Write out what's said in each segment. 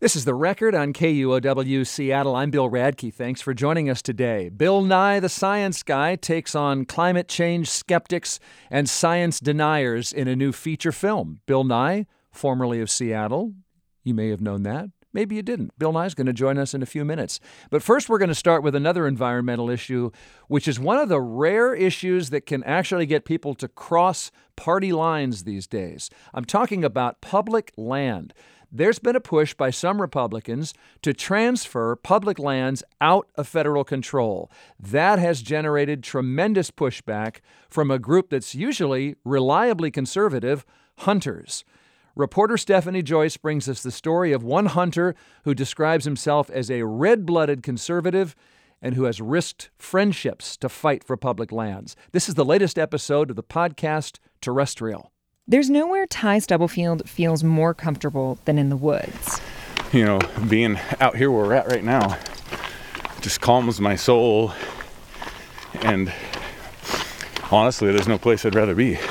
This is The Record on KUOW Seattle. I'm Bill Radke. Thanks for joining us today. Bill Nye, the Science Guy, takes on climate change skeptics and science deniers in a new feature film. Bill Nye, formerly of Seattle. You may have known that. Maybe you didn't. Bill Nye is going to join us in a few minutes. But first, we're going to start with another environmental issue, which is one of the rare issues that can actually get people to cross party lines these days. I'm talking about public land. There's been a push by some Republicans to transfer public lands out of federal control. That has generated tremendous pushback from a group that's usually reliably conservative, hunters. Reporter Stephanie Joyce brings us the story of one hunter who describes himself as a red-blooded conservative and who has risked friendships to fight for public lands. This is the latest episode of the podcast Terrestrial. There's nowhere Ty Stubblefield feels more comfortable than in the woods. You know, being out here where we're at right now just calms my soul. And honestly, there's no place I'd rather be.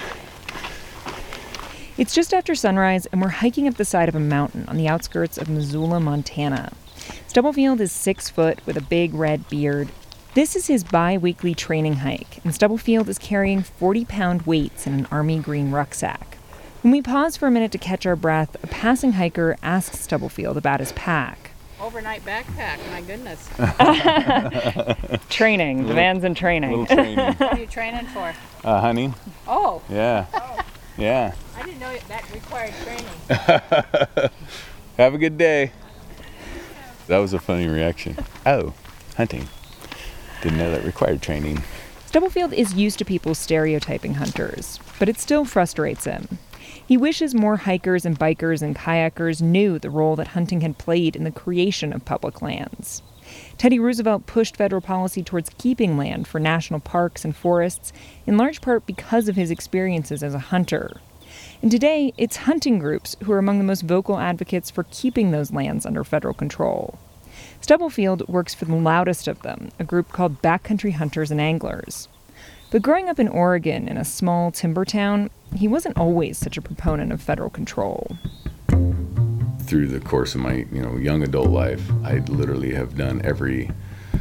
It's just after sunrise, and we're hiking up the side of a mountain on the outskirts of Missoula, Montana. Stubblefield is 6 foot with a big red beard. This is his bi-weekly training hike, and Stubblefield is carrying 40-pound weights in an army green rucksack. When we pause for a minute to catch our breath, a passing hiker asks Stubblefield about his pack. Overnight backpack, my goodness. Training. The man's in training. Training. What are you training for? Hunting. Oh. Yeah. Oh. Yeah. I didn't know that required training. Have a good day. That was a funny reaction. Oh, hunting. Didn't know that required training. Stubblefield is used to people stereotyping hunters, but it still frustrates him. He wishes more hikers and bikers and kayakers knew the role that hunting had played in the creation of public lands. Teddy Roosevelt pushed federal policy towards keeping land for national parks and forests, in large part because of his experiences as a hunter. And today, it's hunting groups who are among the most vocal advocates for keeping those lands under federal control. Stubblefield works for the loudest of them, a group called Backcountry Hunters and Anglers. But growing up in Oregon in a small timber town, he wasn't always such a proponent of federal control. Through the course of my, young adult life, I literally have done everything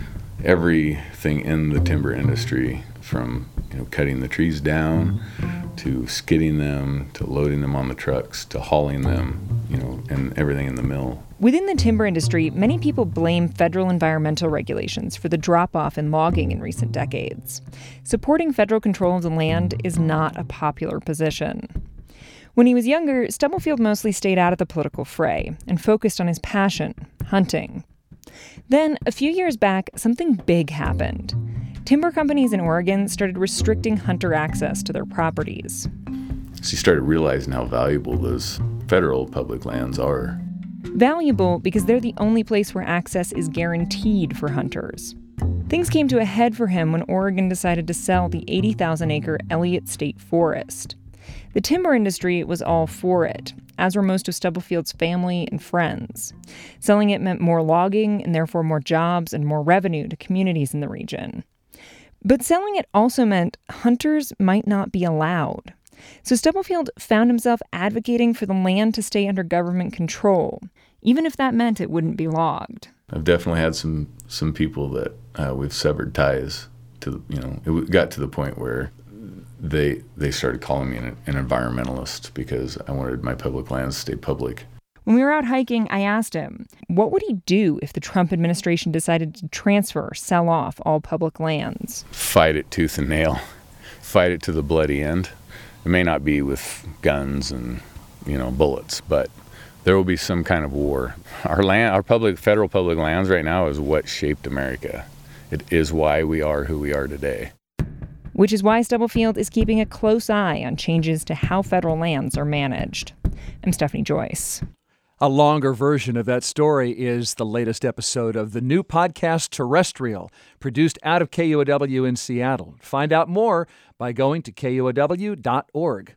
in the timber industry, from cutting the trees down to skidding them to loading them on the trucks to hauling them, and everything in the mill. Within the timber industry, many people blame federal environmental regulations for the drop-off in logging in recent decades. Supporting federal control of the land is not a popular position. When he was younger, Stubblefield mostly stayed out of the political fray and focused on his passion, hunting. Then, a few years back, something big happened. Timber companies in Oregon started restricting hunter access to their properties. So you started realizing how valuable those federal public lands are. Valuable because they're the only place where access is guaranteed for hunters. Things came to a head for him when Oregon decided to sell the 80,000-acre Elliott State Forest. The timber industry was all for it, as were most of Stubblefield's family and friends. Selling it meant more logging and therefore more jobs and more revenue to communities in the region. But selling it also meant hunters might not be allowed. So Stubblefield found himself advocating for the land to stay under government control, even if that meant it wouldn't be logged. I've definitely had some people that we've severed ties to. It got to the point where they started calling me an environmentalist because I wanted my public lands to stay public. When we were out hiking, I asked him, what would he do if the Trump administration decided to transfer or sell off all public lands? Fight it tooth and nail. Fight it to the bloody end. It may not be with guns and, bullets, but there will be some kind of war. Our federal public lands right now is what shaped America. It is why we are who we are today. Which is why Stubblefield is keeping a close eye on changes to how federal lands are managed. I'm Stephanie Joyce. A longer version of that story is the latest episode of the new podcast Terrestrial, produced out of KUOW in Seattle. Find out more by going to KUOW.org.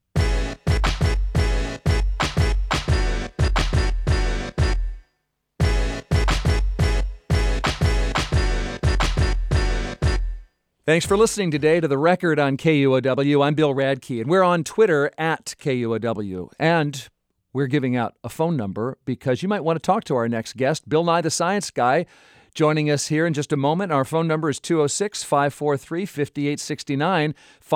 Thanks for listening today to The Record on KUOW. I'm Bill Radke, and we're on Twitter at KUOW. And we're giving out a phone number because you might want to talk to our next guest, Bill Nye the Science Guy, joining us here in just a moment. Our phone number is 206-543-5869,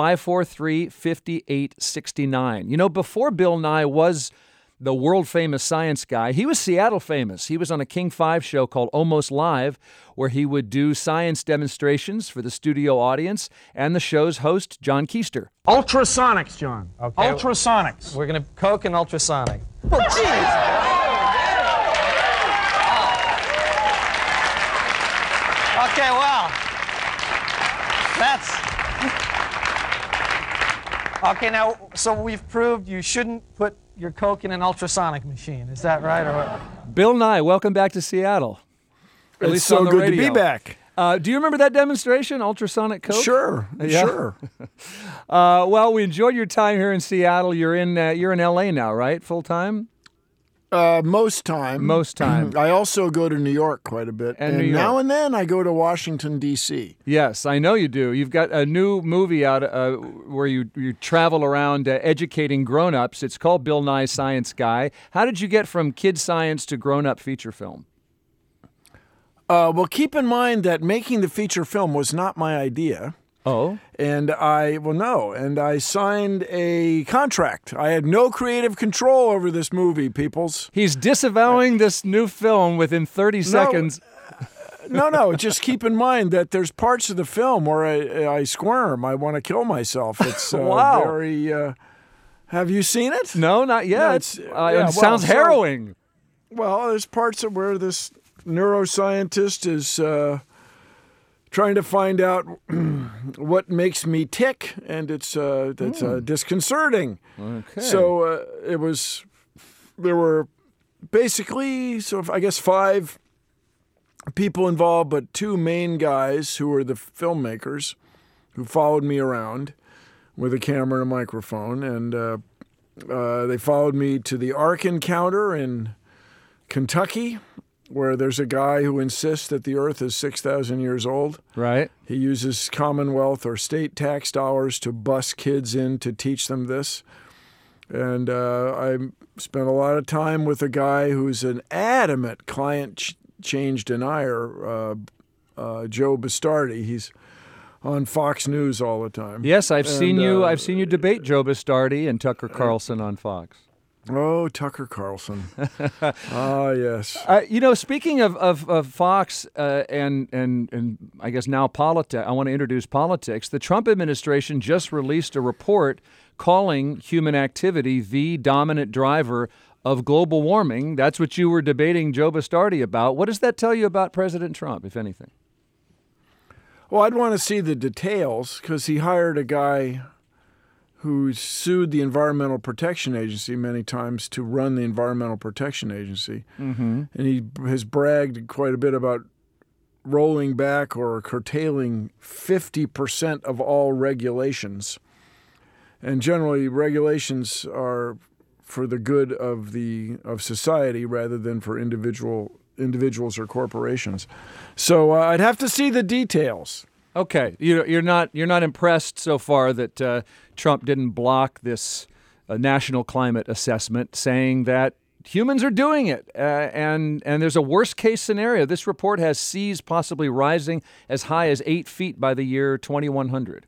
543-5869. You know, before Bill Nye was the world-famous science guy, he was Seattle famous. He was on a King 5 show called Almost Live, where he would do science demonstrations for the studio audience and the show's host, John Keister. Ultrasonics, John. Okay. Ultrasonics. We're going to Coke and ultrasonic. Oh, jeez! Okay, well, that's... Okay, now, so we've proved you shouldn't put your Coke in an ultrasonic machine. Is that right, or what? Bill Nye, welcome back to Seattle. At It's least so on the good radio. to be back. Do you remember that demonstration, ultrasonic Coke? Sure, Yeah. sure. Well, we enjoyed your time here in Seattle. You're in LA now, right? Full time? Most time. Most time. I also go to New York quite a bit. And New York. Now and then I go to Washington, D.C. Yes, I know you do. You've got a new movie out where you travel around educating grown-ups. It's called Bill Nye Science Guy. How did you get from kid science to grown-up feature film? Well, keep in mind that making the feature film was not my idea. Oh? And I signed a contract. I had no creative control over this movie, peoples. He's disavowing this new film within 30 seconds. No, just keep in mind that there's parts of the film where I squirm. I want to kill myself. It's Wow. very... have you seen it? No, not yet. No, it's- It sounds harrowing. Well, there's parts of where this neuroscientist is trying to find out what makes me tick, and it's disconcerting. Okay. So there were basically, I guess 5 people involved, but 2 main guys who were the filmmakers who followed me around with a camera and a microphone, and they followed me to the Ark Encounter in Kentucky, where there's a guy who insists that the Earth is 6,000 years old. Right. He uses Commonwealth or state tax dollars to bus kids in to teach them this. And I spent a lot of time with a guy who's an adamant climate change denier, Joe Bastardi. He's on Fox News all the time. Yes, I've seen you debate Joe Bastardi and Tucker Carlson on Fox. Oh, Tucker Carlson. Ah, yes. Speaking of Fox and I guess now politics, I want to introduce politics. The Trump administration just released a report calling human activity the dominant driver of global warming. That's what you were debating Joe Bastardi about. What does that tell you about President Trump, if anything? Well, I'd want to see the details because he hired a guy who sued the Environmental Protection Agency many times to run the Environmental Protection Agency. Mm-hmm. And he has bragged quite a bit about rolling back or curtailing 50% of all regulations. And generally, regulations are for the good of society rather than for individuals or corporations. So I'd have to see the details. Okay, you're not impressed so far that Trump didn't block this national climate assessment, saying that humans are doing it, and there's a worst case scenario. This report has seas possibly rising as high as 8 feet by the year 2100.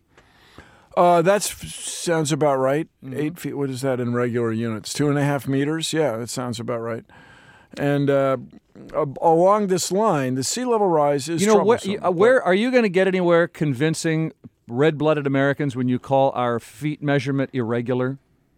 That sounds about right. Mm-hmm. 8 feet. What is that in regular units? 2.5 meters. Yeah, that sounds about right. And along this line, the sea level rise is troublesome. Where are you going to get anywhere convincing red-blooded Americans when you call our feet measurement irregular?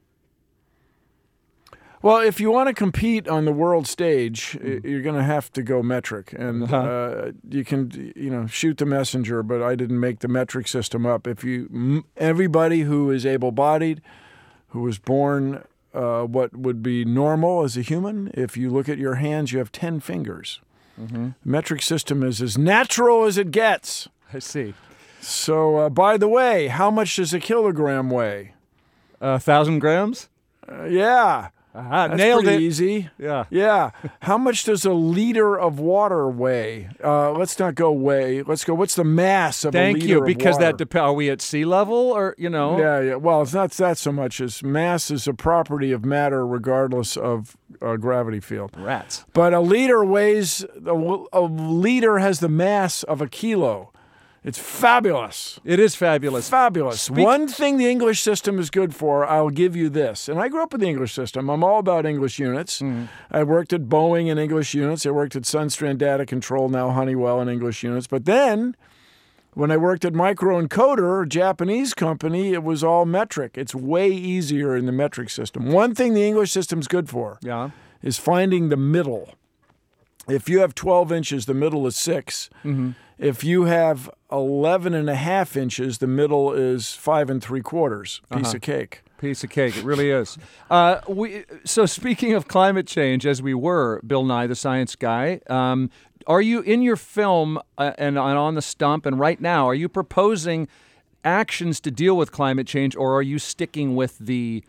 Well, if you want to compete on the world stage, you're going to have to go metric, and you can, shoot the messenger. But I didn't make the metric system up. Everybody who is able-bodied, who was born what would be normal as a human, if you look at your hands, you have 10 fingers. Mm-hmm. The metric system is as natural as it gets. I see. So, by the way, how much does a kilogram weigh? 1,000 grams? Yeah. That's nailed pretty it. easy. Yeah. Yeah. How much does a liter of water weigh? Let's not go weigh. Let's go. What's the mass of a Thank liter you, of because water? that depends. Are we at sea level, or Yeah. Well, it's not that so much as mass is a property of matter regardless of gravity field. rats? But a liter weighs, a liter has the mass of a kilo. It's fabulous. It is fabulous. Fabulous. One thing the English system is good for, I'll give you this. And I grew up with the English system. I'm all about English units. I worked at Boeing in English units. I worked at Sunstrand Data Control, now Honeywell, in English units. But then, when I worked at Microencoder, a Japanese company, it was all metric. It's way easier in the metric system. One thing the English system's good for Yeah. is finding the middle. If you have 12 inches, the middle is 6. If you have 11 and a half inches, the middle is 5 3/4. Piece of cake. Piece of cake. It really is. So speaking of climate change, as we were, Bill Nye, the Science Guy, are you in your film and on the stump and right now, are you proposing actions to deal with climate change, or are you sticking with the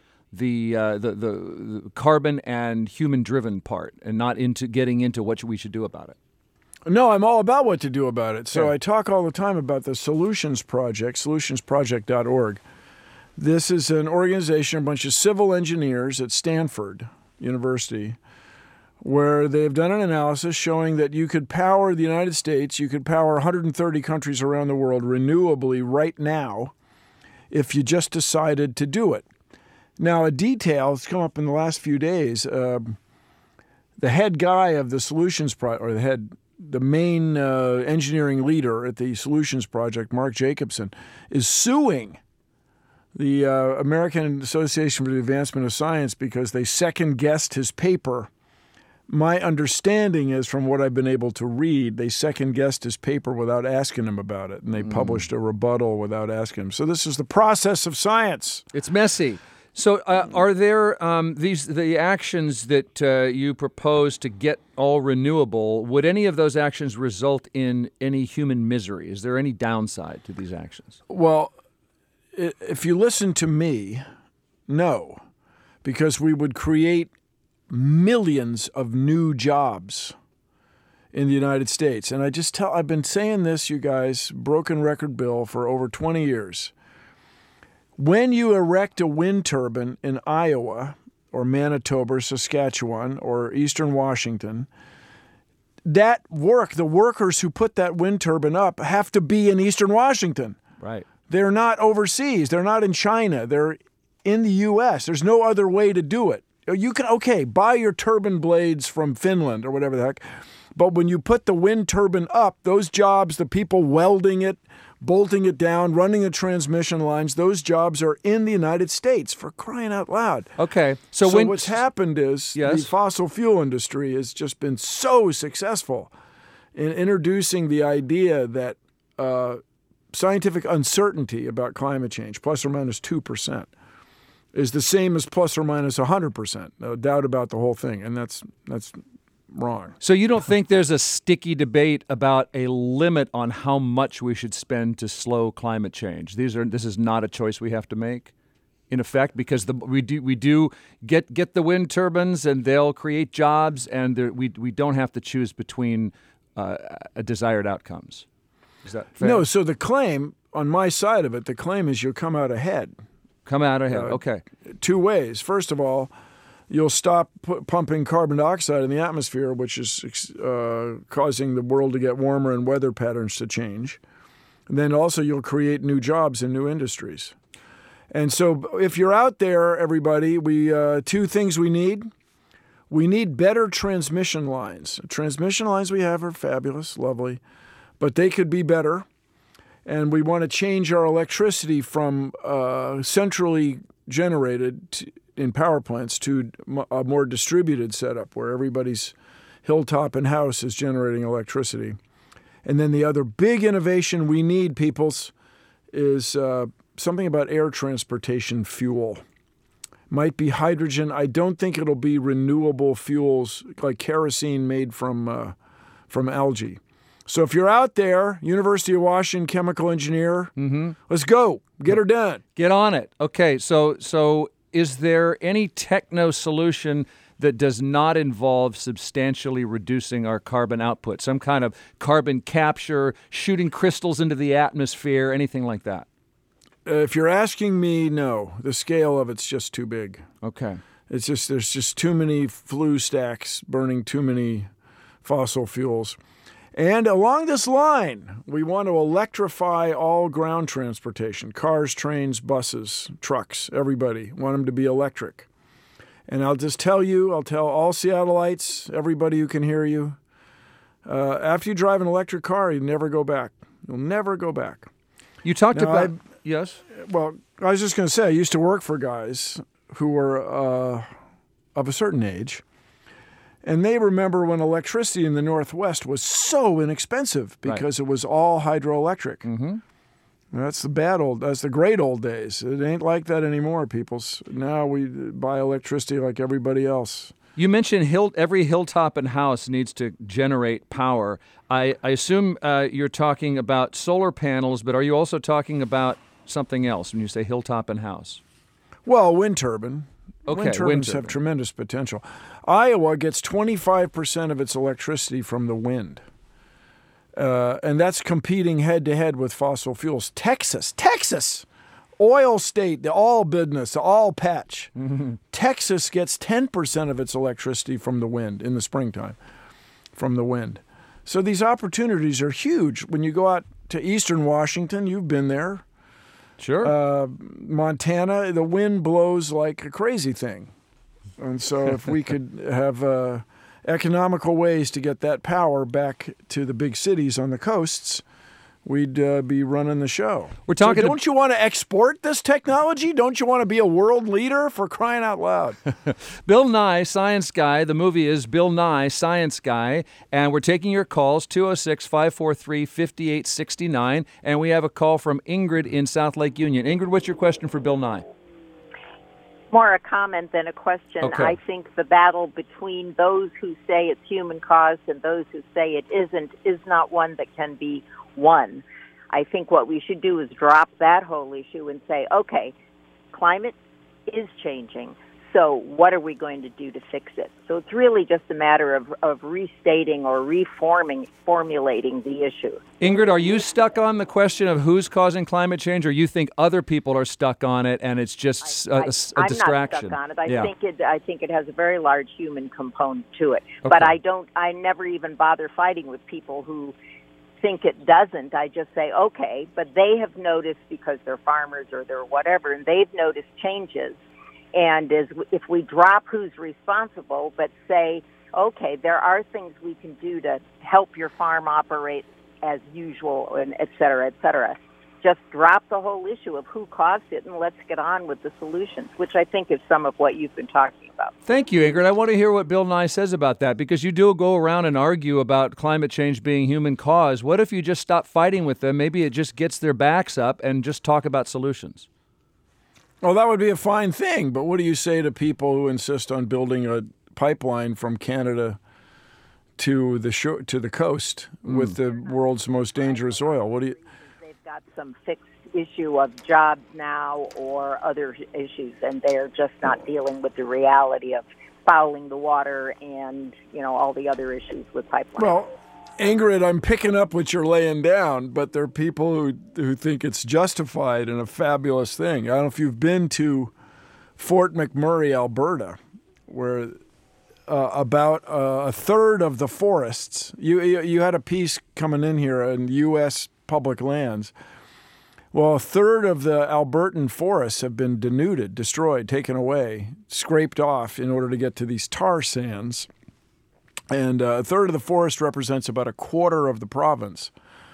carbon and human-driven part and not into getting into what we should do about it? No, I'm all about what to do about it. So Yeah. I talk all the time about the Solutions Project, solutionsproject.org. This is an organization, a bunch of civil engineers at Stanford University, where they've done an analysis showing that you could power the United States, you could power 130 countries around the world renewably right now if you just decided to do it. Now, a detail that's come up in the last few days, the head guy of the Solutions Project, or the main engineering leader at the Solutions Project, Mark Jacobson, is suing the American Association for the Advancement of Science because they second-guessed his paper. My understanding is, from what I've been able to read, they second-guessed his paper without asking him about it, and they published a rebuttal without asking him. So this is the process of science. It's messy. So are there the actions that you propose to get all renewable, would any of those actions result in any human misery? Is there any downside to these actions? Well, if you listen to me, no, because we would create millions of new jobs in the United States. And I've been saying this, you guys, broken record, Bill, for over 20 years. When you erect a wind turbine in Iowa or Manitoba or Saskatchewan or Eastern Washington, the workers who put that wind turbine up have to be in Eastern Washington. Right. They're not overseas. They're not in China. They're in the U.S. There's no other way to do it. You can, buy your turbine blades from Finland or whatever the heck, but when you put the wind turbine up, those jobs, the people welding it, bolting it down, running the transmission lines, those jobs are in the United States, for crying out loud. Okay. So what's happened is Yes. the fossil fuel industry has just been so successful in introducing the idea that scientific uncertainty about climate change, plus or minus 2%, is the same as plus or minus 100%. No doubt about the whole thing, and that's wrong. So you don't think there's a sticky debate about a limit on how much we should spend to slow climate change? This is not a choice we have to make, in effect, because we do get the wind turbines and they'll create jobs, and we don't have to choose between desired outcomes. Is that fair? No, so the claim, on my side of it, the claim is you'll come out ahead. Come out ahead. Okay. Two ways. First of all, you'll stop pumping carbon dioxide in the atmosphere, which is causing the world to get warmer and weather patterns to change. And then also you'll create new jobs and new industries. And so if you're out there, everybody, two things we need. We need better transmission lines. Transmission lines we have are fabulous, lovely, but they could be better. And we want to change our electricity from centrally generated in power plants to a more distributed setup where everybody's hilltop and house is generating electricity. And then the other big innovation we need, peoples, is something about air transportation fuel. Might be hydrogen. I don't think it'll be renewable fuels like kerosene made from algae. So if you're out there, University of Washington chemical engineer, let's go. Get her done. Get on it. Okay, so is there any techno solution that does not involve substantially reducing our carbon output? Some kind of carbon capture, shooting crystals into the atmosphere, anything like that? If you're asking me, no. The scale of it's just too big. Okay. It's just there's just too many flue stacks burning too many fossil fuels. And along this line, we want to electrify all ground transportation, cars, trains, buses, trucks, everybody. Want them to be electric. And I'll just tell you, I'll tell all Seattleites, everybody who can hear you, after you drive an electric car, you never go back. You'll never go back. You talked about... Yes? Well, I was just going to say, I used to work for guys who were of a certain age, and they remember when electricity in the Northwest was so inexpensive because it was all hydroelectric. Mm-hmm. That's the great old days. It ain't like that anymore, peoples. Now we buy electricity like everybody else. You mentioned every hilltop and house needs to generate power. I assume you're talking about solar panels, but are you also talking about something else when you say hilltop and house? Well, wind turbine. Okay, wind turbines have tremendous potential. Iowa gets 25% of its electricity from the wind. And that's competing head-to-head with fossil fuels. Texas, oil state, the all business, the all patch. Mm-hmm. Texas gets 10% of its electricity from the wind in the springtime, from the wind. So these opportunities are huge. When you go out to eastern Washington, you've been there. Sure. Montana, the wind blows like a crazy thing. And so if we could have economical ways to get that power back to the big cities on the coasts, we'd be running the show. We're talking. So don't you want to export this technology? Don't you want to be a world leader, for crying out loud? Bill Nye, Science Guy. The movie is Bill Nye, Science Guy. And we're taking your calls, 206-543-5869. And we have a call from Ingrid in South Lake Union. Ingrid, what's your question for Bill Nye? More a comment than a question. Okay. I think the battle between those who say it's human caused and those who say it isn't is not one that can be won. I think what we should do is drop that whole issue and say, okay, climate is changing, so what are we going to do to fix it? So it's really just a matter of restating or formulating the issue. Ingrid, are you stuck on the question of who's causing climate change, or you think other people are stuck on it and it's just a distraction? I'm not stuck on it. I think it has a very large human component to it. Okay. But I never even bother fighting with people who think it doesn't. I just say, okay, but they have noticed because they're farmers or they're whatever, and they've noticed changes. And if we drop who's responsible, but say, okay, there are things we can do to help your farm operate as usual, and et cetera, et cetera. Just drop the whole issue of who caused it, and let's get on with the solutions, which I think is some of what you've been talking about. Thank you, Ingrid. I want to hear what Bill Nye says about that, because you do go around and argue about climate change being human cause. What if you just stop fighting with them? Maybe it just gets their backs up and just talk about solutions. Well, that would be a fine thing, but what do you say to people who insist on building a pipeline from Canada to the coast with the world's most dangerous oil? What do you? They've got some fixed issue of jobs now or other issues, and they're just not dealing with the reality of fouling the water and all the other issues with pipelines. Well, Ingrid, I'm picking up what you're laying down, but there are people who think it's justified and a fabulous thing. I don't know if you've been to Fort McMurray, Alberta, where about a third of the forests, you had a piece coming in here in U.S. public lands. Well, a third of the Albertan forests have been denuded, destroyed, taken away, scraped off in order to get to these tar sands. And a third of the forest represents about a quarter of the province.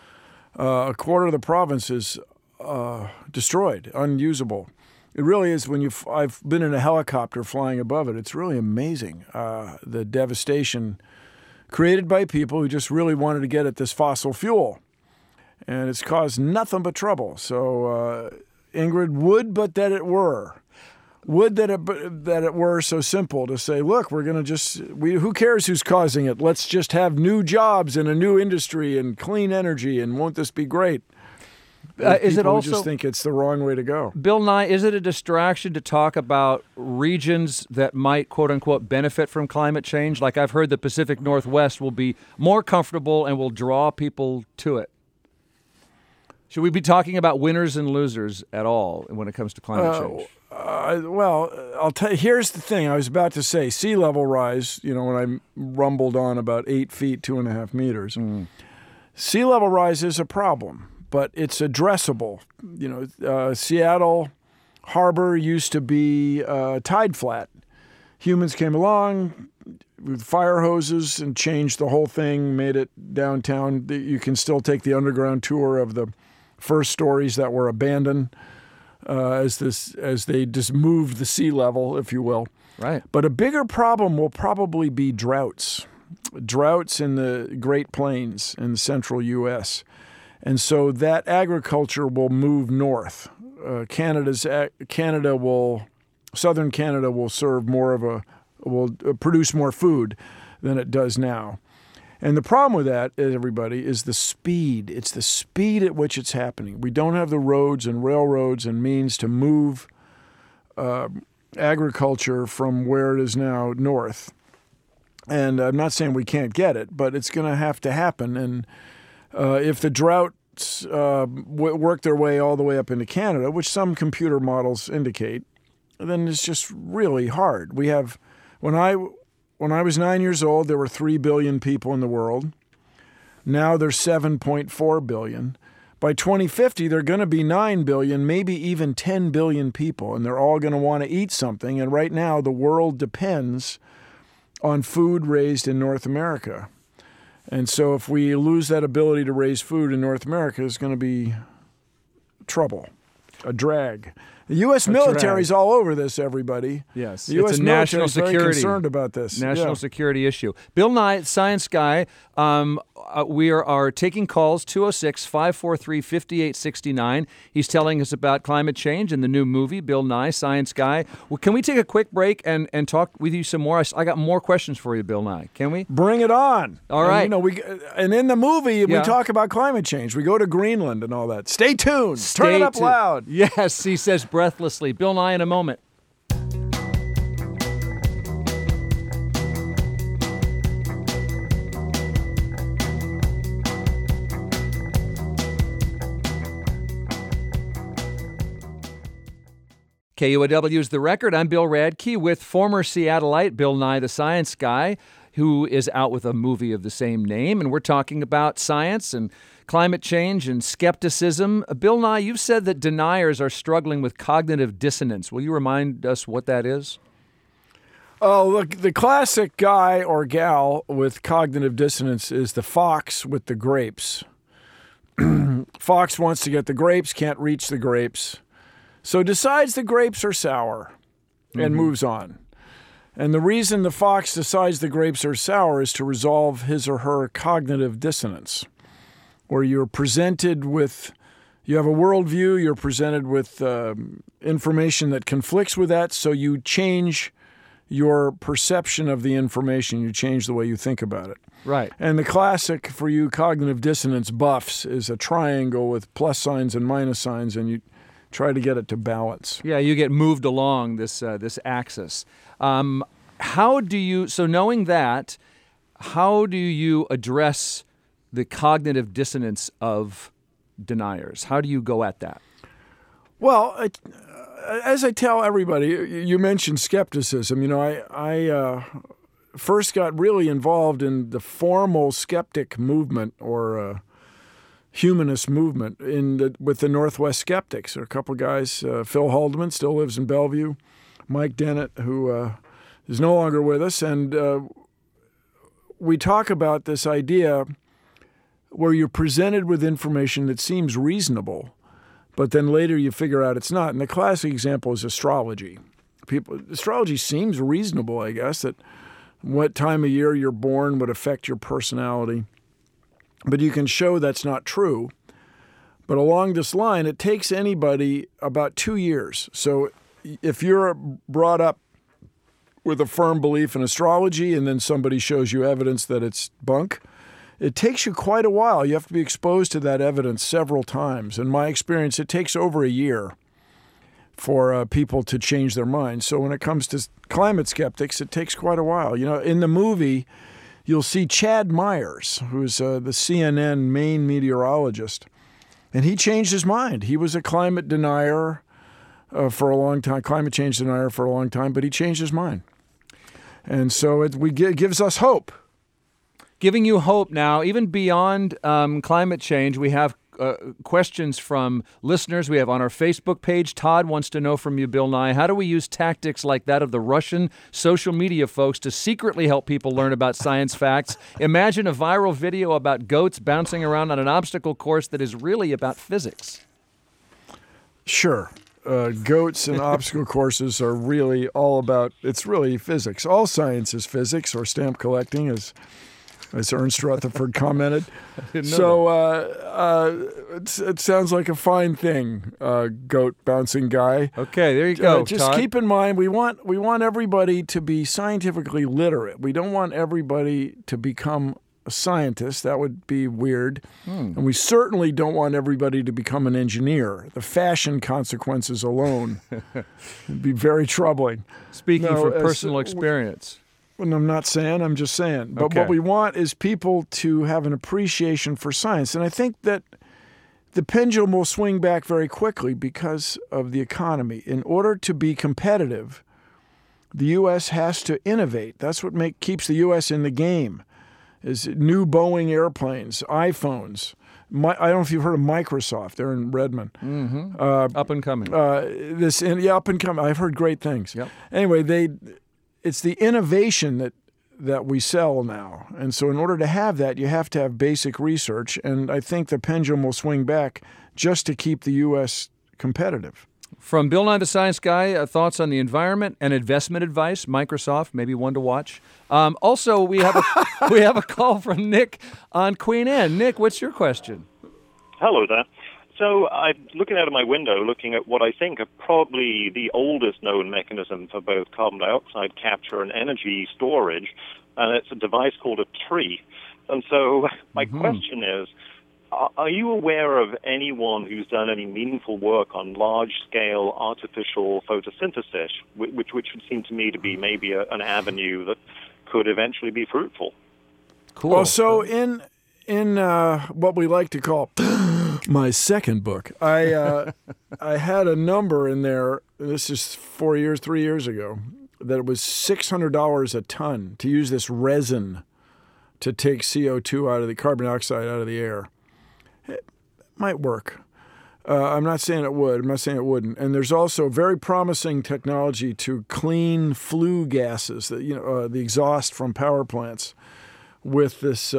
A quarter of the province is destroyed, unusable. It really is. I've been in a helicopter flying above it. It's really amazing, the devastation created by people who just really wanted to get at this fossil fuel. And it's caused nothing but trouble. So, Ingrid, would but that it were. Would that it were so simple to say, look, we're going to who cares who's causing it? Let's just have new jobs and a new industry and clean energy, and won't this be great? Is it People also just think it's the wrong way to go? Bill Nye, is it a distraction to talk about regions that might, quote unquote, benefit from climate change? Like I've heard the Pacific Northwest will be more comfortable and will draw people to it. Should we be talking about winners and losers at all when it comes to climate change? Well, I'll tell you, here's the thing I was about to say. Sea level rise, when I rumbled on about 8 feet, 2.5 meters. Sea level rise is a problem, but it's addressable. Seattle Harbor used to be tide flat. Humans came along with fire hoses and changed the whole thing, made it downtown. You can still take the underground tour of the first stories that were abandoned as they just moved the sea level, if you will. Right. But a bigger problem will probably be droughts in the Great Plains in the central U.S. And so that agriculture will move north. Southern Canada will will produce more food than it does now. And the problem with that, everybody, is the speed. It's the speed at which it's happening. We don't have the roads and railroads and means to move agriculture from where it is now north. And I'm not saying we can't get it, but it's going to have to happen. And if the droughts work their way all the way up into Canada, which some computer models indicate, then it's just really hard. We have, when I was 9 years old, there were 3 billion people in the world. Now there's 7.4 billion. By 2050, there are going to be 9 billion, maybe even 10 billion people, and they're all going to want to eat something. And right now, the world depends on food raised in North America. And so if we lose that ability to raise food in North America, it's going to be trouble, a drag. The U.S. military is all over this, everybody. Yes, the U.S. it's a national security, very concerned about this. National security issue. Bill Nye, Science Guy. We are taking calls, 206-543-5869. He's telling us about climate change and the new movie, Bill Nye, Science Guy. Well, can we take a quick break and talk with you some more? I got more questions for you, Bill Nye. Can we? Bring it on. All right. And in the movie, we talk about climate change. We go to Greenland and all that. Stay tuned. Turn it up loud. Yes, he says breathlessly. Bill Nye in a moment. KUOW's The Record. I'm Bill Radke with former Seattleite Bill Nye, the Science Guy, who is out with a movie of the same name. And we're talking about science and climate change and skepticism. Bill Nye, you've said that deniers are struggling with cognitive dissonance. Will you remind us what that is? Oh, look, the classic guy or gal with cognitive dissonance is the fox with the grapes. Fox wants to get the grapes, can't reach the grapes. So decides the grapes are sour and moves on. And the reason the fox decides the grapes are sour is to resolve his or her cognitive dissonance, where you're presented with, you have a worldview, you're presented with information that conflicts with that, so you change your perception of the information, you change the way you think about it. Right. And the classic for you cognitive dissonance buffs is a triangle with plus signs and minus signs, and you try to get it to balance. Yeah, you get moved along this axis. How do you, so knowing that, how do you address the cognitive dissonance of deniers? How do you go at that? Well, as I tell everybody, you mentioned skepticism. I first got really involved in the formal skeptic movement or humanist movement with the Northwest Skeptics. There are a couple of guys, Phil Haldeman still lives in Bellevue, Mike Dennett, who is no longer with us, and we talk about this idea where you're presented with information that seems reasonable, but then later you figure out it's not. And the classic example is astrology. Astrology seems reasonable, I guess, that what time of year you're born would affect your personality. But you can show that's not true. But along this line, it takes anybody about 2 years. So if you're brought up with a firm belief in astrology and then somebody shows you evidence that it's bunk, it takes you quite a while. You have to be exposed to that evidence several times. In my experience, it takes over a year for people to change their minds. So when it comes to climate skeptics, it takes quite a while. You know, in the movie, you'll see Chad Myers, who's the CNN main meteorologist, and he changed his mind. He was a climate denier for a long time, climate change denier for a long time, but he changed his mind. And so it gives us hope. Giving you hope now, even beyond climate change, we have questions from listeners we have on our Facebook page. Todd wants to know from you, Bill Nye, how do we use tactics like that of the Russian social media folks to secretly help people learn about science facts? Imagine a viral video about goats bouncing around on an obstacle course that is really about physics. Sure. Goats and obstacle courses are really all about, it's really physics. All science is physics, or stamp collecting, as Ernst Rutherford commented. So it sounds like a fine thing, goat bouncing guy. Okay, there you go. Just Todd. Keep in mind, we want everybody to be scientifically literate. We don't want everybody to become a scientist. That would be weird. And we certainly don't want everybody to become an engineer. The fashion consequences alone would be very troubling. Speaking from personal experience. And I'm not saying, I'm just saying. But what we want is people to have an appreciation for science. And I think that the pendulum will swing back very quickly because of the economy. In order to be competitive, the U.S. has to innovate. That's what keeps the U.S. in the game, is new Boeing airplanes, iPhones. I don't know if you've heard of Microsoft. They're in Redmond. Up and coming. Up and coming. I've heard great things. Yep. Anyway, it's the innovation that we sell now. And so in order to have that, you have to have basic research. And I think the pendulum will swing back just to keep the U.S. competitive. From Bill Nye the Science Guy, thoughts on the environment and investment advice, Microsoft, maybe one to watch. Also, we have a call from Nick on Queen Anne. Nick, what's your question? Hello there. So I'm looking out of my window, looking at what I think are probably the oldest known mechanism for both carbon dioxide capture and energy storage, and it's a device called a tree. And so my question is, are you aware of anyone who's done any meaningful work on large-scale artificial photosynthesis, which would seem to me to be maybe an avenue that could eventually be fruitful? Cool. Well, so in what we like to call my second book, I had a number in there. This is 3 years ago, that it was $600 a ton to use this resin to take CO2 out of the carbon dioxide out of the air. It might work. I'm not saying it would. I'm not saying it wouldn't. And there's also very promising technology to clean flue gases, the exhaust from power plants, with this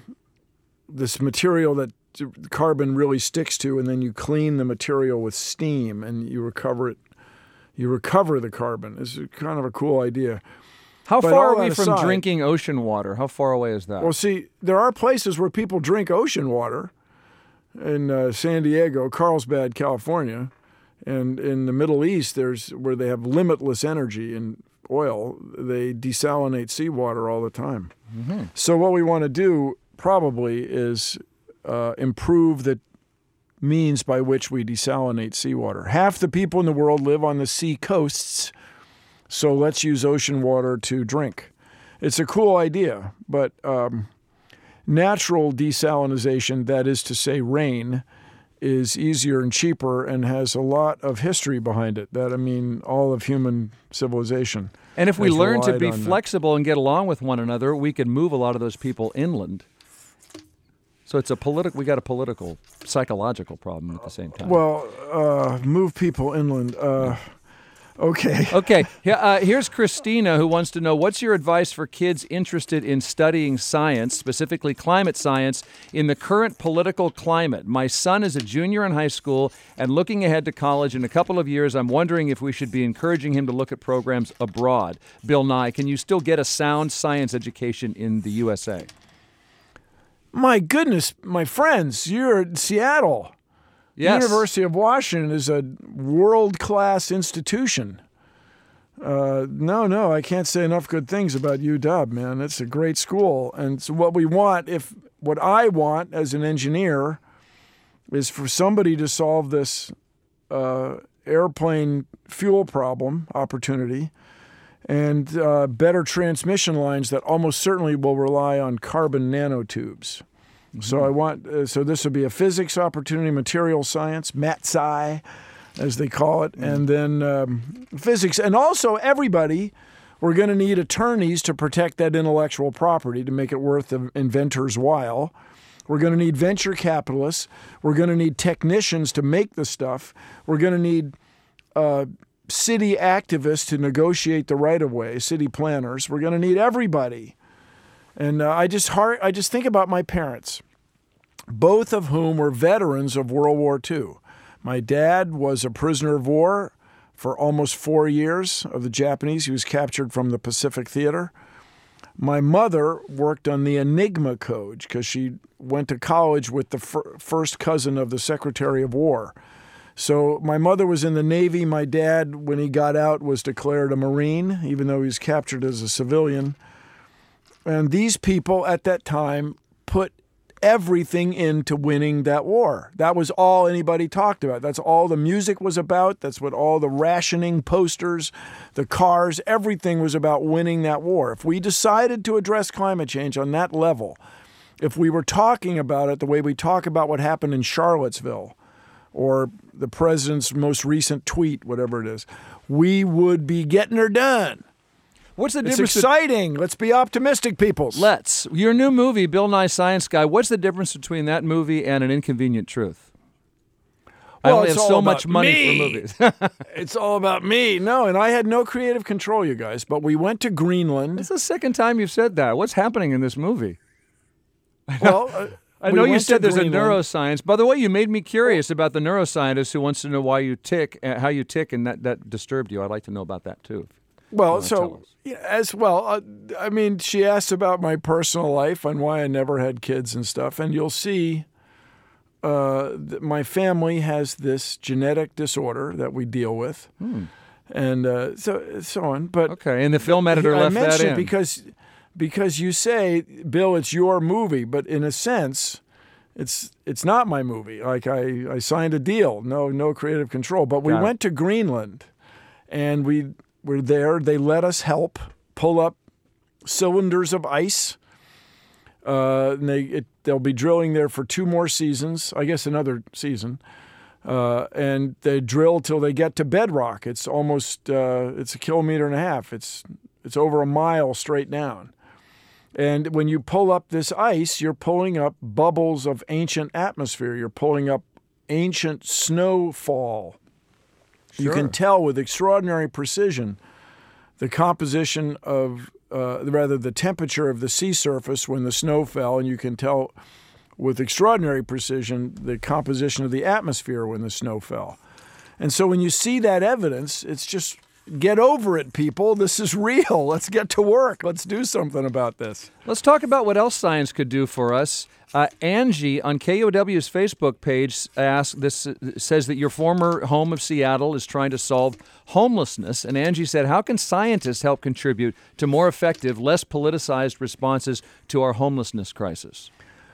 material that carbon really sticks to, and then you clean the material with steam and you recover it. You recover the carbon. It's kind of a cool idea. How far are we from drinking ocean water? How far away is that? Well, see, there are places where people drink ocean water. In San Diego, Carlsbad, California, and in the Middle East, where they have limitless energy in oil. They desalinate seawater all the time. So what we want to do probably is improve the means by which we desalinate seawater. Half the people in the world live on the sea coasts, so let's use ocean water to drink. It's a cool idea, but natural desalination, that is to say rain, is easier and cheaper and has a lot of history behind it. All of human civilization. And if we learn to be flexible and get along with one another, we can move a lot of those people inland. So it's we got a political, psychological problem at the same time. Well, move people inland. Okay. Okay. Here's Christina, who wants to know, what's your advice for kids interested in studying science, specifically climate science, in the current political climate? My son is a junior in high school and looking ahead to college in a couple of years. I'm wondering if we should be encouraging him to look at programs abroad. Bill Nye, can you still get a sound science education in the USA? My goodness, my friends, you're in Seattle. Yes. University of Washington is a world-class institution. No, I can't say enough good things about UW, man. It's a great school. And so what we want, if what I want as an engineer is for somebody to solve this airplane fuel problem opportunity and better transmission lines that almost certainly will rely on carbon nanotubes. So I want, so this would be a physics opportunity, material science, MATSCI, as they call it, and then physics. And also everybody, we're going to need attorneys to protect that intellectual property to make it worth the inventor's while. We're going to need venture capitalists. We're going to need technicians to make the stuff. We're going to need city activists to negotiate the right-of-way, city planners. We're going to need everybody. And I just think about my parents, both of whom were veterans of World War II. My dad was a prisoner of war for almost 4 years of the Japanese. He was captured from the Pacific Theater. My mother worked on the Enigma Code because she went to college with the first cousin of the Secretary of War. So my mother was in the Navy. My dad, when he got out, was declared a Marine, even though he was captured as a civilian. And these people at that time put everything into winning that war. That was all anybody talked about. That's all the music was about. That's what all the rationing posters, the cars, everything was about winning that war. If we decided to address climate change on that level, if we were talking about it the way we talk about what happened in Charlottesville or the president's most recent tweet, whatever it is, we would be getting her done. What's the It's difference? exciting. Let's be optimistic, peoples. Let's. Your new movie, Bill Nye Science Guy, what's the difference between that movie and An Inconvenient Truth? I Well, only have it's so all much about money me. for movies. It's all about me. No, and I had no creative control, you guys. But we went to Greenland. It's the second time you've said that. What's happening in this movie? Well, I we know you went said to there's a Greenland. neuroscience. By the way, you made me curious about the neuroscientist who wants to know why you tick, how you tick, and that disturbed you. I'd like to know about that, too. Well, tell so us. yeah, as well, I mean, she asked about my personal life and why I never had kids and stuff, and you'll see my family has this genetic disorder that we deal with, and so on. But Okay, and the film editor I left that mentioned in. it because you say, Bill, it's your movie, but in a sense, it's not my movie. Like I signed a deal, no creative control. But we Got it. went to Greenland, and we were there. They let us help pull up cylinders of ice. And they'll be drilling there for 2 more seasons, I guess another season. And they drill till they get to bedrock. It's almost it's 1.5 kilometers. It's over a mile straight down. And when you pull up this ice, you're pulling up bubbles of ancient atmosphere. You're pulling up ancient snowfall. You can tell with extraordinary precision the composition of, the temperature of the sea surface when the snow fell, and you can tell with extraordinary precision the composition of the atmosphere when the snow fell. And so when you see that evidence, it's just, get over it, people. This is real. Let's get to work. Let's do something about this. Let's talk about what else science could do for us. Angie on KOW's Facebook page says that your former home of Seattle is trying to solve homelessness. And Angie said, how can scientists help contribute to more effective, less politicized responses to our homelessness crisis?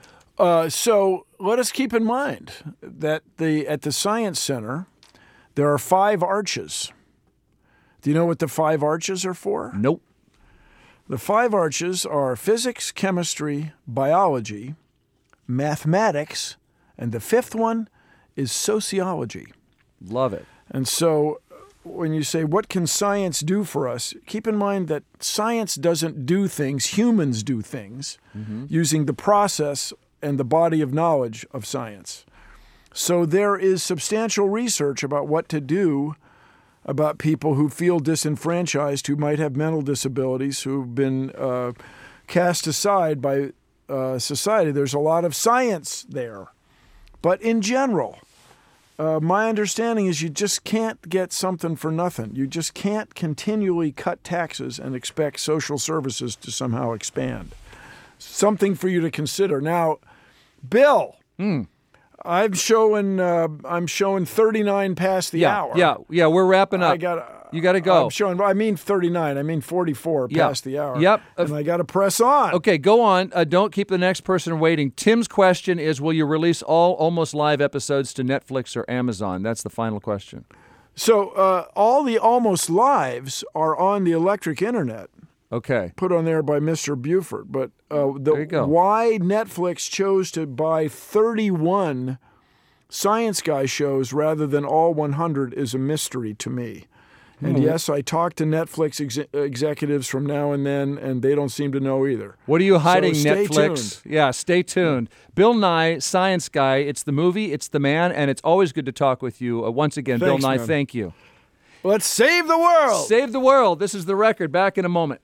So let us keep in mind that at the Science Center, there are 5 arches. Do you know what the 5 arches are for? Nope. The 5 arches are physics, chemistry, biology, mathematics, and the 5th one is sociology. Love it. And so when you say, what can science do for us? Keep in mind that science doesn't do things, humans do things, using the process and the body of knowledge of science. So there is substantial research about what to do about people who feel disenfranchised, who might have mental disabilities, who've been cast aside by society. There's a lot of science there. But in general, my understanding is you just can't get something for nothing. You just can't continually cut taxes and expect social services to somehow expand. Something for you to consider. Now, Bill, I'm showing 39 past the hour. Yeah. We're wrapping up. You got to go. I mean 39. I mean 44 past the hour. Yep. And I got to press on. Okay, go on. Don't keep the next person waiting. Tim's question is, will you release all Almost Live episodes to Netflix or Amazon? That's the final question. So all the Almost Lives are on the electric internet. Okay. Put on there by Mr. Buford. But there you go. why Netflix chose to buy 31 Science Guy shows rather than all 100 is a mystery to me. And yes, I talk to Netflix executives from now and then, and they don't seem to know either. What are you hiding, so stay Netflix? Tuned. Yeah, stay tuned. Bill Nye, Science Guy. It's the movie, it's the man, and it's always good to talk with you. Once again, Thanks, Bill Nye, man. thank you. Let's save the world! Save the world. This is The Record. Back in a moment.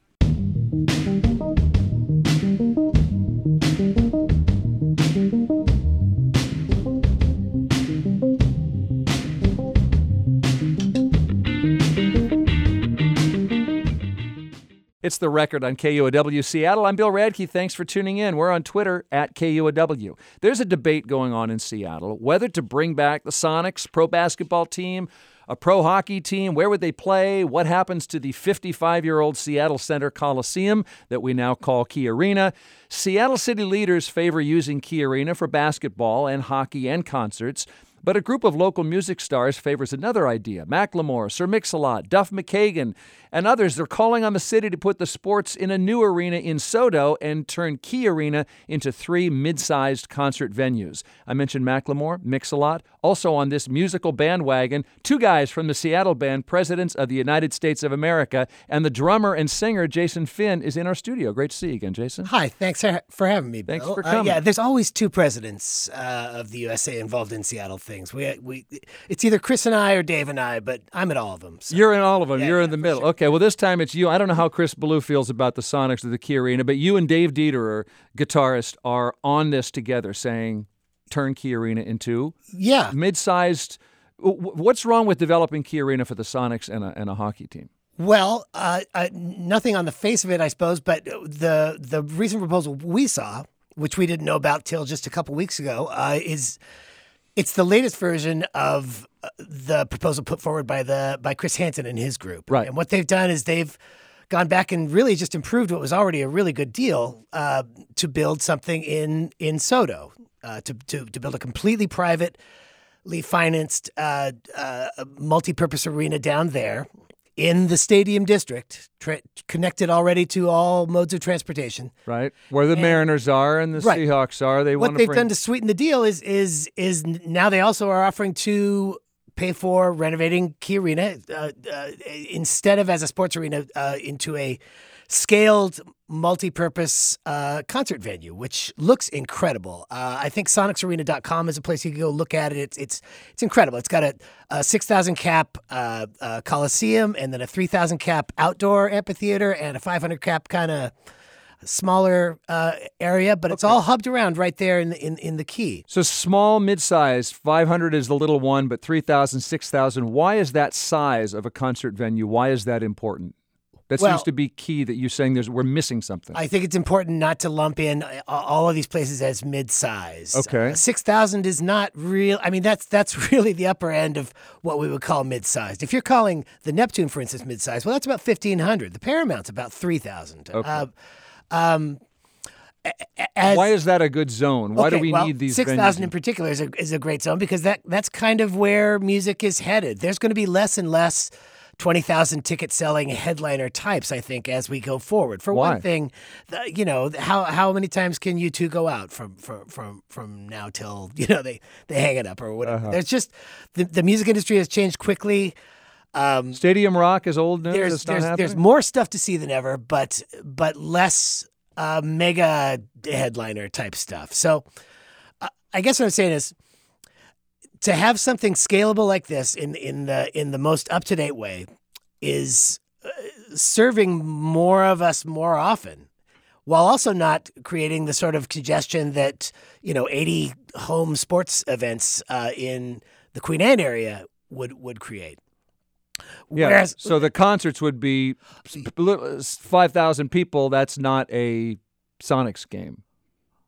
It's The Record on KUOW Seattle. I'm Bill Radke. Thanks for tuning in. We're on Twitter at KUOW. There's a debate going on in Seattle whether to bring back the Sonics pro basketball team, a pro hockey team. Where would they play? What happens to the 55-year-old Seattle Center Coliseum that we now call Key Arena? Seattle city leaders favor using Key Arena for basketball and hockey and concerts. But a group of local music stars favors another idea. Macklemore, Sir Mix-a-Lot, Duff McKagan, and others, they're calling on the city to put the sports in a new arena in SoDo and turn Key Arena into 3 mid-sized concert venues. I mentioned Macklemore, Mix-a-Lot. Also on this musical bandwagon, 2 guys from the Seattle band, Presidents of the United States of America, and the drummer and singer Jason Finn is in our studio. Great to see you again, Jason. Hi, thanks for having me, Bill. Thanks for coming. Yeah, there's always 2 presidents of the USA involved in Seattle things. It's either Chris and I or Dave and I, but I'm at all of them. So. You're in all of them. Yeah, You're in the middle. Sure. Okay, well, this time it's you. I don't know how Chris Ballou feels about the Sonics or the Key Arena, but you and Dave Dederer, guitarist, are on this together saying turn Key Arena into mid-sized. What's wrong with developing Key Arena for the Sonics and a hockey team? Well, nothing on the face of it, I suppose, but the recent proposal we saw, which we didn't know about till just a couple weeks ago, it's the latest version of the proposal put forward by Chris Hansen and his group. Right. And what they've done is they've gone back and really just improved what was already a really good deal to build something in SoDo, to build a completely privately financed multi-purpose arena down there in the stadium district, connected already to all modes of transportation. Right, where the Mariners are and the Seahawks are. What they've done to sweeten the deal is now they also are offering to pay for renovating Key Arena instead of as a sports arena into a scaled multi-purpose concert venue, which looks incredible. I think sonicsarena.com is a place you can go look at it. It's incredible. It's got a 6,000 cap Coliseum and then a 3,000 cap outdoor amphitheater and a 500 cap kind of smaller area, but it's all hubbed around right there in the Key. So small, mid-sized, 500 is the little one, but 3,000, 6,000. Why is that size of a concert venue? Why is that important? That seems to be key that you're saying we're missing something. I think it's important not to lump in all of these places as mid-size. Okay. 6,000 is not real. I mean, that's really the upper end of what we would call mid-sized. If you're calling the Neptune, for instance, mid-sized, well, that's about 1,500. The Paramount's about 3,000. Okay. Why is that a good zone? Why do we need these 6,000 venues? in particular is a great zone because that's kind of where music is headed. There's going to be less and less 20,000 ticket selling headliner types, I think, as we go forward. For Why? one thing, how many times can you two go out from now till they hang it up or whatever? There's just the music industry has changed quickly. Stadium Rock is old news. There's more stuff to see than ever, but less mega headliner type stuff. So I guess what I'm saying is, to have something scalable like this in the most up-to-date way is serving more of us more often, while also not creating the sort of congestion that 80 home sports events in the Queen Anne area would create. Yeah, Whereas, so the concerts would be 5,000 people. That's not a Sonics game.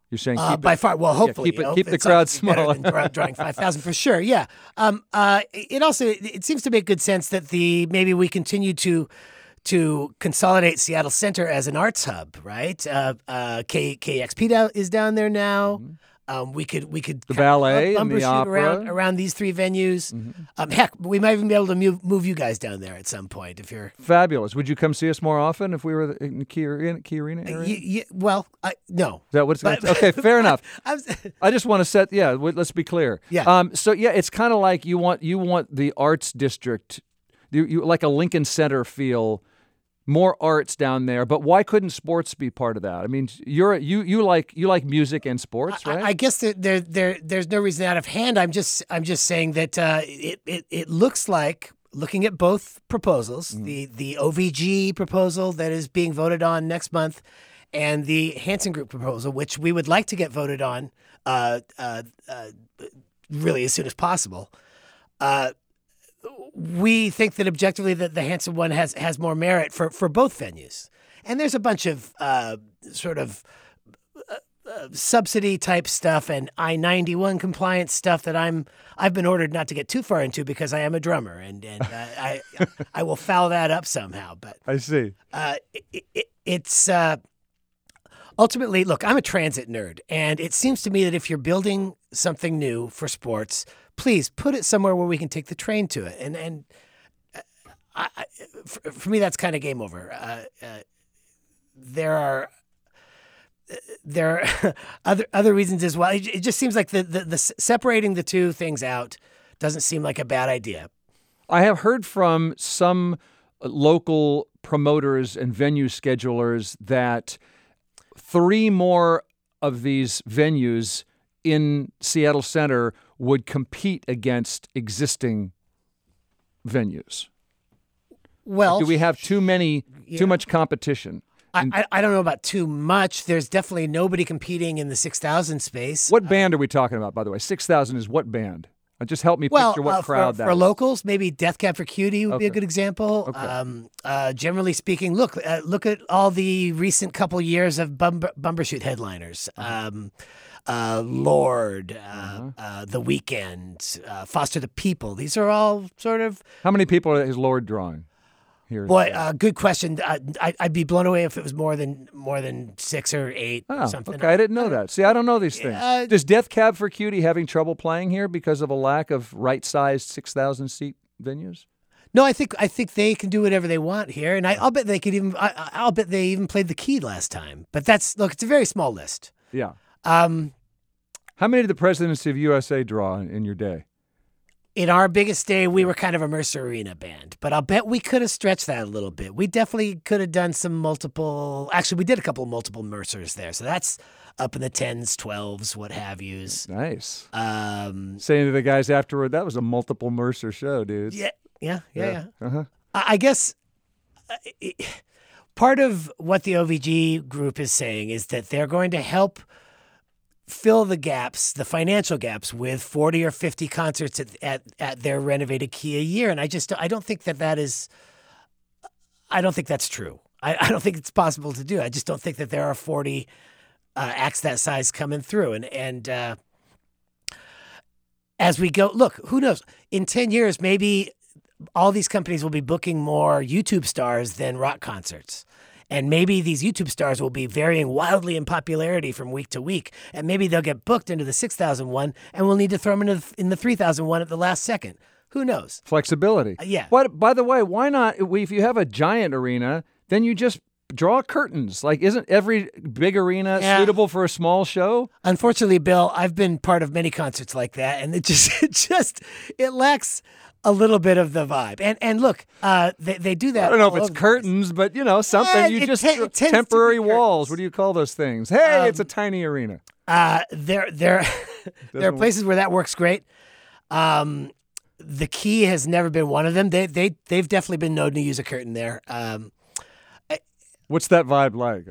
You're saying by far. Well, hopefully, keep the it's crowd obviously better smaller. than drawing 5,000 for sure. Yeah. It seems to make good sense that maybe we continue to consolidate Seattle Center as an arts hub, right? KXP is down there now. We could The ballet and the shoot opera. around these three venues. Heck, we might even be able to move you guys down there at some point if you're Fabulous. Would you come see us more often if we were in the Key Arena area? no. Is that what it's okay, fair enough. I just want to set. Yeah, let's be clear. Yeah. So it's kind of like you want the arts district, you like a Lincoln Center feel, more arts down there. But why couldn't sports be part of that? I mean, you like music and sports, right? I guess there's no reason out of hand. I'm just saying that it looks like, looking at both proposals, the OVG proposal that is being voted on next month, and the Hanson Group proposal, which we would like to get voted on really as soon as possible. We think that objectively that the Hanson one has more merit for both venues. And there's a bunch of subsidy type stuff and I-91 compliance stuff that I've been ordered not to get too far into because I am a drummer and I will foul that up somehow. But I see. It's ultimately, look, I'm a transit nerd, and it seems to me that if you're building something new for sports, please put it somewhere where we can take the train to it. And for me, that's kind of game over. There are other reasons as well. It just seems like the separating the two things out doesn't seem like a bad idea. I have heard from some local promoters and venue schedulers that 3 more of these venues in Seattle Center would compete against existing venues. Well, do we have too much competition? I don't know about too much. There's definitely nobody competing in the 6,000 space. What band are we talking about, by the way? 6,000 is what band? Just help me picture what crowd that for is. locals, maybe Death Cab for Cutie would be a good example. Okay. Generally speaking, look at all the recent couple years of Bumbershoot headliners. Lord, The Weeknd, Foster the People. These are all sort of... How many people is Lord drawing here? Boy, good question. I'd be blown away if it was more than 6 or 8 or something. Okay, I didn't know that. See, I don't know these things. Does Death Cab for Cutie having trouble playing here because of a lack of right-sized 6,000 seat venues? No, I think they can do whatever they want here, and I'll bet they could even. I'll bet they even played the Key last time. But it's a very small list. Yeah. How many did the presidents of USA draw in your day? In our biggest day, we were kind of a Mercer Arena band, but I'll bet we could have stretched that a little bit. We definitely could have done some multiple. Actually, we did a couple of multiple Mercers there, so that's up in the 10s, 12s, what have yous. Nice. Saying to the guys afterward, that was a multiple Mercer show, dude. Yeah. Uh-huh. I guess part of what the OVG group is saying is that they're going to help fill the gaps, the financial gaps, with 40 or 50 concerts at their renovated Key a year. And I don't think that is, I don't think that's true. I don't think it's possible to do. I just don't think that there are 40 acts that size coming through. And as we go, look, who knows? In 10 years, maybe all these companies will be booking more YouTube stars than rock concerts. And maybe these YouTube stars will be varying wildly in popularity from week to week. And maybe they'll get booked into the 6,000 one, and we'll need to throw them in the 3,000 one at the last second. Who knows? Flexibility. Yeah. But by the way, why not? If you have a giant arena, then you just draw curtains. Like, isn't every big arena suitable for a small show? Unfortunately, Bill, I've been part of many concerts like that, and it lacks a little bit of the vibe. And look, they do that. I don't know if it's curtains, but something. Temporary walls. What do you call those things? Hey, it's a tiny arena. There are places where that works great. The Key has never been one of them. They've definitely been known to use a curtain there. What's that vibe like?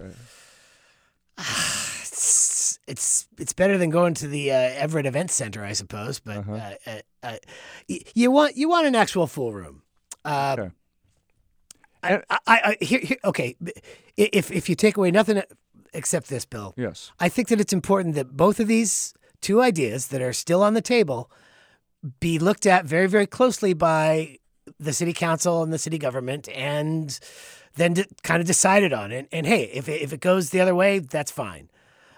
It's better than going to the Everett Event Center, I suppose. But you want an actual full room. Okay. Okay. If you take away nothing except this, Bill. Yes. I think that it's important that both of these two ideas that are still on the table be looked at very, very closely by the city council and the city government, and then kind of decided on it. And hey, if it goes the other way, that's fine.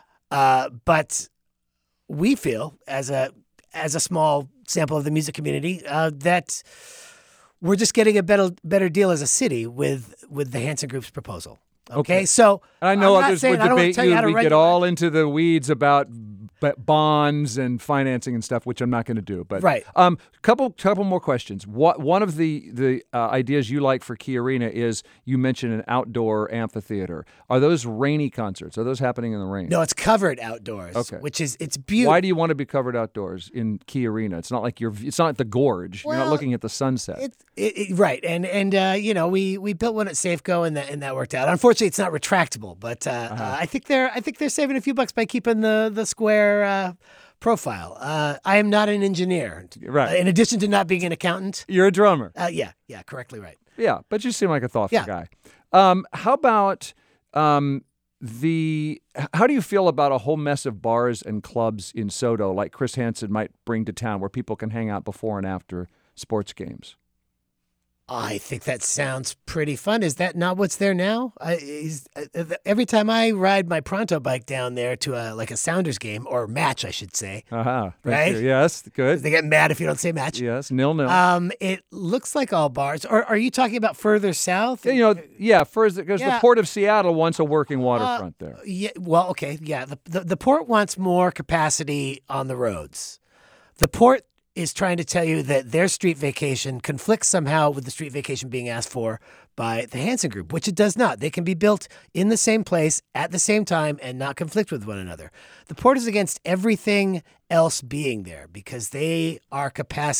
But we feel, as a small sample of the music community, that we're just getting a better deal as a city with the Hanson Group's proposal. Okay, so I know I'm not others saying would I don't wanna debate tell you you. how to We write get your- all into the weeds about bonds and financing and stuff, which I'm not going to do. But Right. Couple more questions. One of the ideas you like for Key Arena is you mentioned an outdoor amphitheater. Are those rainy concerts? Are those happening in the rain? No, it's covered outdoors. Okay. Which is it's beautiful. Why do you want to be covered outdoors in Key Arena? It's not like it's not the gorge. You're not Well, looking at the sunset. Right, and we built one at Safeco and that worked out. Unfortunately, it's not retractable, but I think they're saving a few bucks by keeping the square profile. I am not an engineer, Right. In addition to not being an accountant, You're a drummer. yeah, correctly right. Yeah, but you seem like a thoughtful Yeah. guy. How about how do you feel about a whole mess of bars and clubs in SoDo like Chris Hansen might bring to town where people can hang out before and after sports games? I think that sounds pretty fun. Is that not what's there now? Every time I ride my Pronto bike down there to a Sounders game or match, I should say. Thank Right? you. Yes, good. They get mad if you don't say match. Yes, 0-0. It looks like all bars. Or are you talking about further south? Because the Yeah. Port of Seattle wants a working waterfront there. Yeah. Well, okay. Yeah. The port wants more capacity on the roads. The port is trying to tell you that their street vacation conflicts somehow with the street vacation being asked for by the Hanson Group, which it does not. They can be built in the same place at the same time and not conflict with one another. The port is against everything else being there because they are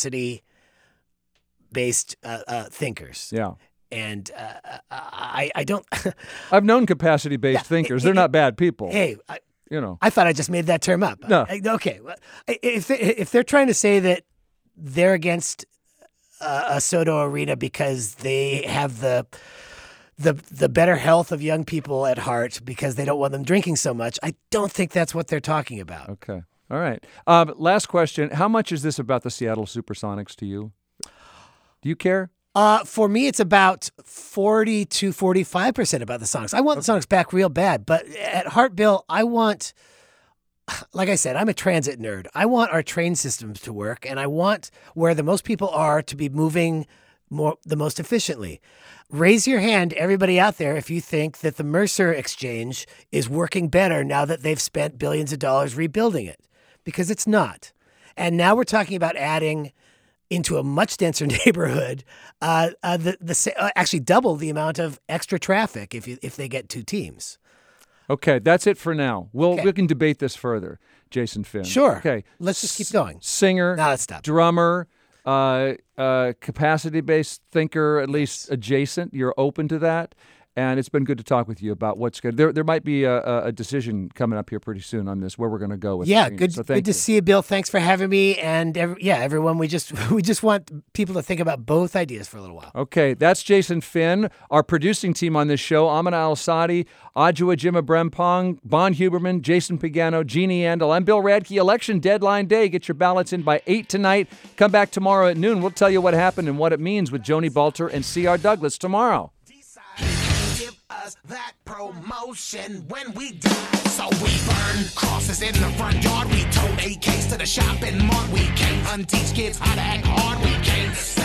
capacity-based thinkers. Yeah. And I don't. I've known capacity-based thinkers. They're not bad people. Hey, I thought I just made that term up. No. Okay. If they're trying to say that they're against a SoDo Arena because they have the better health of young people at heart because they don't want them drinking so much, I don't think that's what they're talking about. Okay. All right. Last question. How much is this about the Seattle Supersonics to you? Do you care? For me, it's about 40 to 45% about the Sonics. I want the Sonics back real bad, but at heart, Bill, I want, like I said, I'm a transit nerd. I want our train systems to work, and I want where the most people are to be moving the most efficiently. Raise your hand, everybody out there, if you think that the Mercer Exchange is working better now that they've spent billions of dollars rebuilding it, because it's not. And now we're talking about adding into a much denser neighborhood, actually double the amount of extra traffic if they get two teams. Okay, that's it for now. We can debate this further, Jason Finn. Sure. Okay. Let's just keep going. Singer, Now let's stop. drummer, capacity-based thinker, at least adjacent. You're open to that. And it's been good to talk with you about what's good. There might be a decision coming up here pretty soon on this, where we're going to go with Yeah, Arena. good, So good thank to you. see you, Bill. Thanks for having me. And everyone, we just want people to think about both ideas for a little while. Okay, that's Jason Finn. Our producing team on this show, Amina Al-Sadi, Adjua Jima Brempong, Bon Huberman, Jason Pagano, Jeannie Andel. I'm Bill Radke. Election deadline day. Get your ballots in by 8 tonight. Come back tomorrow at noon. We'll tell you what happened and what it means with Joni Balter and C.R. Douglas tomorrow. That promotion when we die. So we burn crosses in the front yard. We tote AKs to the shopping mall. We can't unteach kids how to act hard. We can't